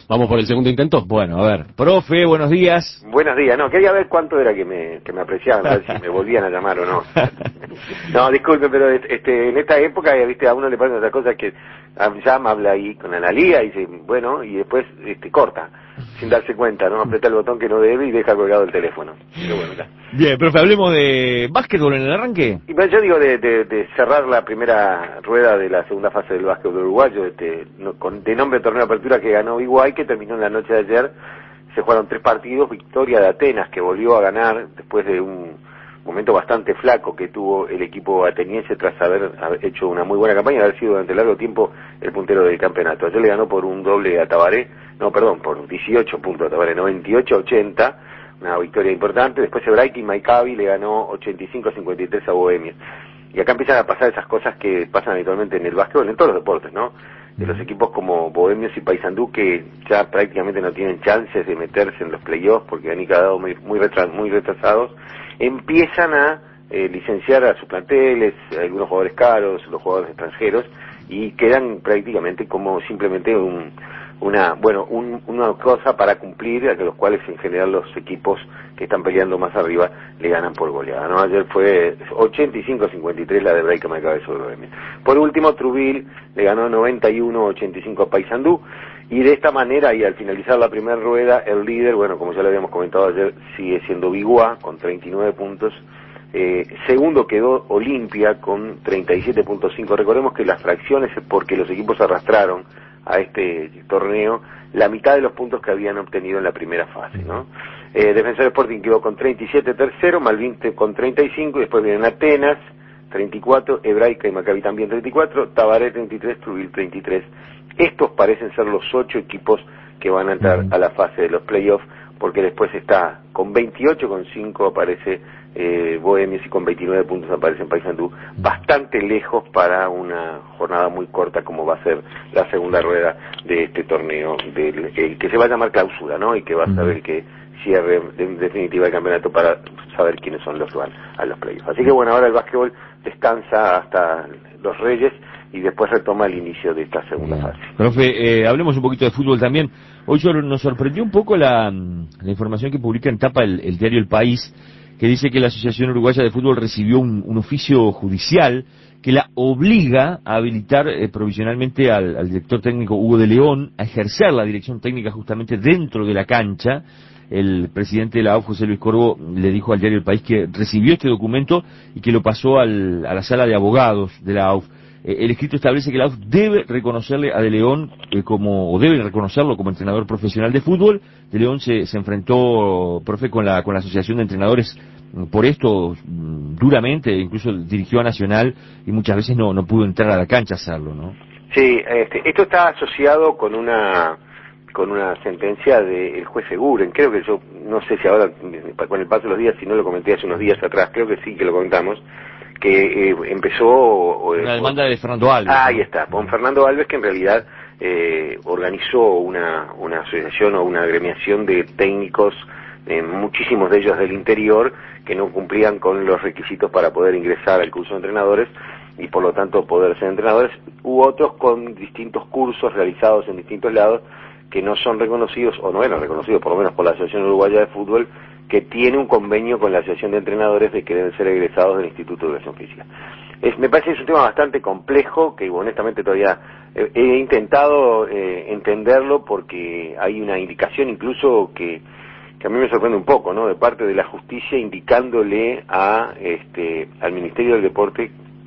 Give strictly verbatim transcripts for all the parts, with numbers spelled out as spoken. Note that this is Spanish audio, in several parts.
¿Vamos por el segundo intento? Bueno, a ver. Profe, buenos días. Buenos días. No, quería ver cuánto era que me, que me apreciaban, a ver si me volvían a llamar o no. No, disculpe, pero este, en esta época, viste, a uno le pasan otras cosas que llama, habla ahí con Analía y dice, bueno, y después este, corta, sin darse cuenta, ¿no? Aprieta el botón que no debe y deja colgado el teléfono. Pero bueno, ya. Bien, profe, hablemos de básquetbol en el arranque. Y yo digo de, de, de cerrar la primera rueda de la segunda fase del básquetbol uruguayo, este, no, con, de nombre Torneo de Apertura, que ganó Iguay, que terminó en la noche de ayer. Se jugaron tres partidos, victoria de Atenas, que volvió a ganar después de un momento bastante flaco que tuvo el equipo ateniense tras haber, haber hecho una muy buena campaña y haber sido durante largo tiempo el puntero del campeonato. Ayer le ganó por un doble a Tabaré, no, perdón, por dieciocho puntos a Tabaré, noventa y ocho a ochenta, una victoria importante. Después Hebraica y Maccabi le ganó ochenta y cinco a cincuenta y tres a Bohemia. Y acá empiezan a pasar esas cosas que pasan habitualmente en el básquetbol, en todos los deportes, ¿no? De los equipos como Bohemios y Paysandú, que ya prácticamente no tienen chances de meterse en los playoffs porque han quedado muy muy, retra muy retrasados, empiezan a eh, licenciar a sus planteles, algunos jugadores caros, los jugadores extranjeros, y quedan prácticamente como simplemente un una bueno un, una cosa para cumplir, a los cuales en general los equipos que están peleando más arriba le ganan por goleada, ¿no? Ayer fue ochenta y cinco a cincuenta y tres la de Hebraica Maccabi sobre Bohemia. Por último, Trubil le ganó noventa y uno a ochenta y cinco a Paysandú, y de esta manera, y al finalizar la primera rueda, el líder, bueno, como ya lo habíamos comentado ayer, sigue siendo Biguá con treinta y nueve puntos. Eh, segundo quedó Olimpia con treinta y siete punto cinco. Recordemos que las fracciones es porque los equipos arrastraron a este torneo la mitad de los puntos que habían obtenido en la primera fase, ¿no? Eh, Defensor Sporting quedó con treinta y siete tercero, Malvin con treinta y cinco, y después vienen Atenas, treinta y cuatro, Hebraica y Maccabi también treinta y cuatro, Tabaré treinta y tres, Trubil treinta y tres. Estos parecen ser los ocho equipos que van a entrar a la fase de los playoffs, porque después está con veintiocho con cinco aparece eh, Bohemios y con veintinueve puntos aparece en Paysandú, bastante lejos para una jornada muy corta como va a ser la segunda rueda de este torneo, del, el que se va a llamar clausura, ¿no? Y que va a ser el que cierre en definitiva el campeonato para saber quiénes son los que van a los playoffs. Así que bueno, ahora el básquetbol descansa hasta los Reyes y después retoma el inicio de esta segunda fase. Profe, eh, hablemos un poquito de fútbol también. Hoy nos sorprendió un poco la, la información que publica en tapa el, el diario El País, que dice que la Asociación Uruguaya de Fútbol recibió un, un oficio judicial que la obliga a habilitar eh, provisionalmente al, al director técnico Hugo de León a ejercer la dirección técnica justamente dentro de la cancha. El presidente de la A U F, José Luis Corvo, le dijo al diario El País que recibió este documento y que lo pasó al, a la sala de abogados de la A U F. Eh, el escrito establece que la A U F debe reconocerle a De León eh, como, o debe reconocerlo como entrenador profesional de fútbol. De León se, se enfrentó, profe, con la, con la Asociación de Entrenadores por esto duramente, incluso dirigió a Nacional y muchas veces no, no pudo entrar a la cancha a hacerlo, ¿no? Sí, este, esto está asociado con una con una sentencia del juez Seguren. Creo que yo, no sé si ahora, con el paso de los días, si no lo comenté hace unos días atrás, creo que sí que lo comentamos, que eh, empezó... Eh, una demanda de Fernando Alves. Ah, ahí está, con Fernando Alves, que en realidad eh, organizó una, una asociación o una agremiación de técnicos, eh, muchísimos de ellos del interior, que no cumplían con los requisitos para poder ingresar al curso de entrenadores y por lo tanto poder ser entrenadores, u otros con distintos cursos realizados en distintos lados que no son reconocidos, o no eran reconocidos por lo menos por la Asociación Uruguaya de Fútbol, que tiene un convenio con la Asociación de Entrenadores de que deben ser egresados del Instituto de Educación Física. Es, me parece que es un tema bastante complejo, que honestamente todavía eh, he intentado eh, entenderlo, porque hay una indicación incluso que, que a mí me sorprende un poco, ¿no?, de parte de la justicia indicándole a este al Ministerio del Deporte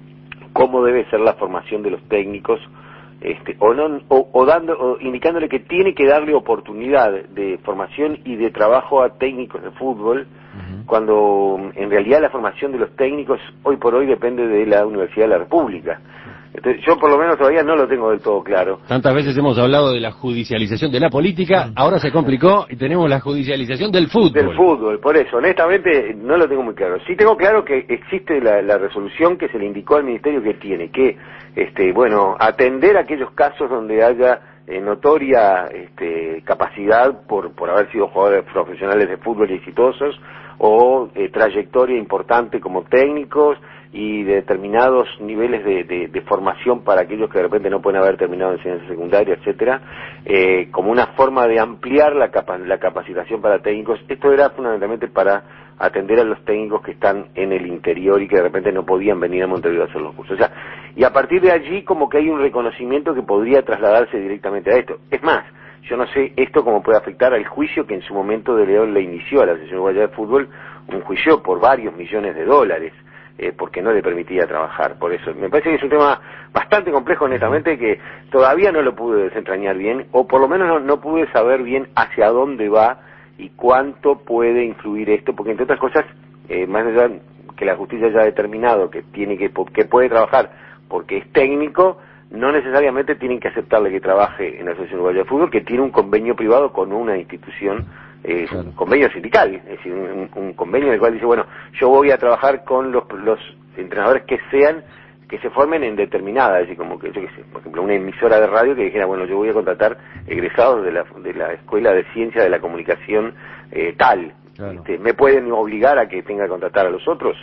cómo debe ser la formación de los técnicos, este, o no, o, o dando, o indicándole que tiene que darle oportunidad de formación y de trabajo a técnicos de fútbol, uh-huh. cuando en realidad la formación de los técnicos hoy por hoy depende de la Universidad de la República. Entonces, yo por lo menos todavía no lo tengo del todo claro. Tantas veces hemos hablado de la judicialización de la política, ahora se complicó y tenemos la judicialización del fútbol. Del fútbol, por eso, honestamente no lo tengo muy claro. Sí tengo claro que existe la, la resolución que se le indicó al Ministerio que tiene que, este, bueno, atender aquellos casos donde haya eh, notoria este, capacidad por, por haber sido jugadores profesionales de fútbol exitosos, o eh, trayectoria importante como técnicos, y de determinados niveles de, de, de formación para aquellos que de repente no pueden haber terminado enseñanza secundaria, etcétera, eh, como una forma de ampliar la, capa la capacitación para técnicos. Esto era fundamentalmente para atender a los técnicos que están en el interior y que de repente no podían venir a Montevideo a hacer los cursos. O sea, y a partir de allí como que hay un reconocimiento que podría trasladarse directamente a esto. Es más, yo no sé esto cómo puede afectar al juicio que en su momento de León le inició a la Asociación Uruguaya de Fútbol, un juicio por varios millones de dólares, eh, porque no le permitía trabajar. Por eso, me parece que es un tema bastante complejo, honestamente, que todavía no lo pude desentrañar bien, o por lo menos no, no pude saber bien hacia dónde va y cuánto puede influir esto, porque entre otras cosas, eh, más allá que la justicia ya ha determinado que tiene que, que puede trabajar porque es técnico, no necesariamente tienen que aceptarle que trabaje en la Asociación Uruguaya de Fútbol, que tiene un convenio privado con una institución, eh, claro. un convenio sindical, es decir, un, un convenio en el cual dice, bueno, yo voy a trabajar con los, los entrenadores que sean, que se formen en determinada, es decir, como que, yo qué sé, por ejemplo, una emisora de radio que dijera, bueno, yo voy a contratar egresados de la, de la Escuela de Ciencia de la Comunicación eh, tal, claro. este, ¿me pueden obligar a que tenga que contratar a los otros?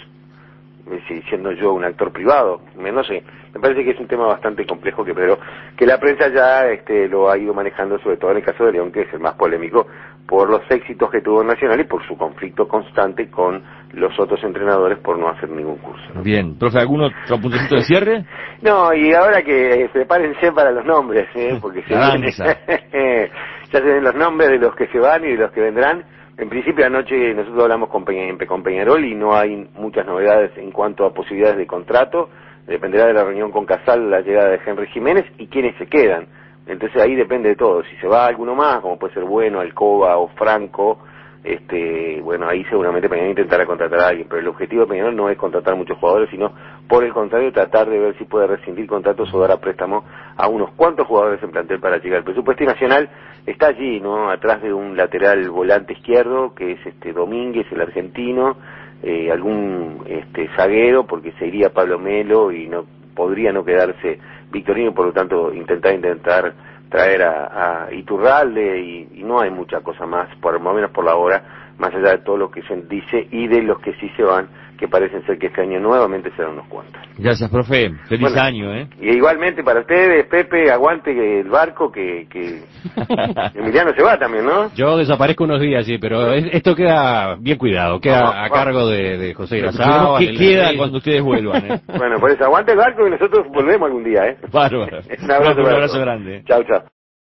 Siendo yo un actor privado, me, no sé, me parece que es un tema bastante complejo que pero que la prensa ya este, lo ha ido manejando, sobre todo en el caso de León, que es el más polémico, por los éxitos que tuvo en Nacional y por su conflicto constante con los otros entrenadores por no hacer ningún curso, ¿no? Bien, profe, ¿algún otro puntecito de cierre? No, y ahora que eh, prepárense para los nombres, ¿eh? Porque se viene, ya se ven los nombres de los que se van y de los que vendrán. En principio anoche nosotros hablamos con, Peña, con Peñarol y no hay muchas novedades en cuanto a posibilidades de contrato. Dependerá de la reunión con Casal la llegada de Henry Jiménez y quiénes se quedan. Entonces ahí depende de todo. Si se va alguno más, como puede ser Bueno, Alcoba o Franco, este, bueno, ahí seguramente Peñarol intentará contratar a alguien. Pero el objetivo de Peñarol no es contratar muchos jugadores, sino por el contrario tratar de ver si puede rescindir contratos o dar a préstamo a unos cuantos jugadores en plantel para llegar. El presupuesto nacional está allí, ¿no? Atrás de un lateral volante izquierdo, que es este Domínguez, el argentino, eh, algún este zaguero, porque se iría Pablo Melo y no podría no quedarse Victorino, y por lo tanto intentar intentar traer a, a Iturralde, y, y no hay mucha cosa más, por lo menos por la hora, más allá de todo lo que se dice y de los que sí se van, que parecen ser que este año nuevamente serán unos cuantos. Gracias, profe. Feliz bueno, año, ¿eh? Y igualmente para ustedes, Pepe, aguante el barco, que, que Emiliano se va también, ¿no? Yo desaparezco unos días, sí, pero esto queda bien cuidado, queda no, a cargo de, de José Irazao. ¿Qué queda rey? Cuando ustedes vuelvan, eh? Bueno, por eso aguante el barco y nosotros volvemos algún día, ¿eh? Bárbaro. Un abrazo, un abrazo grande. Chao, chao.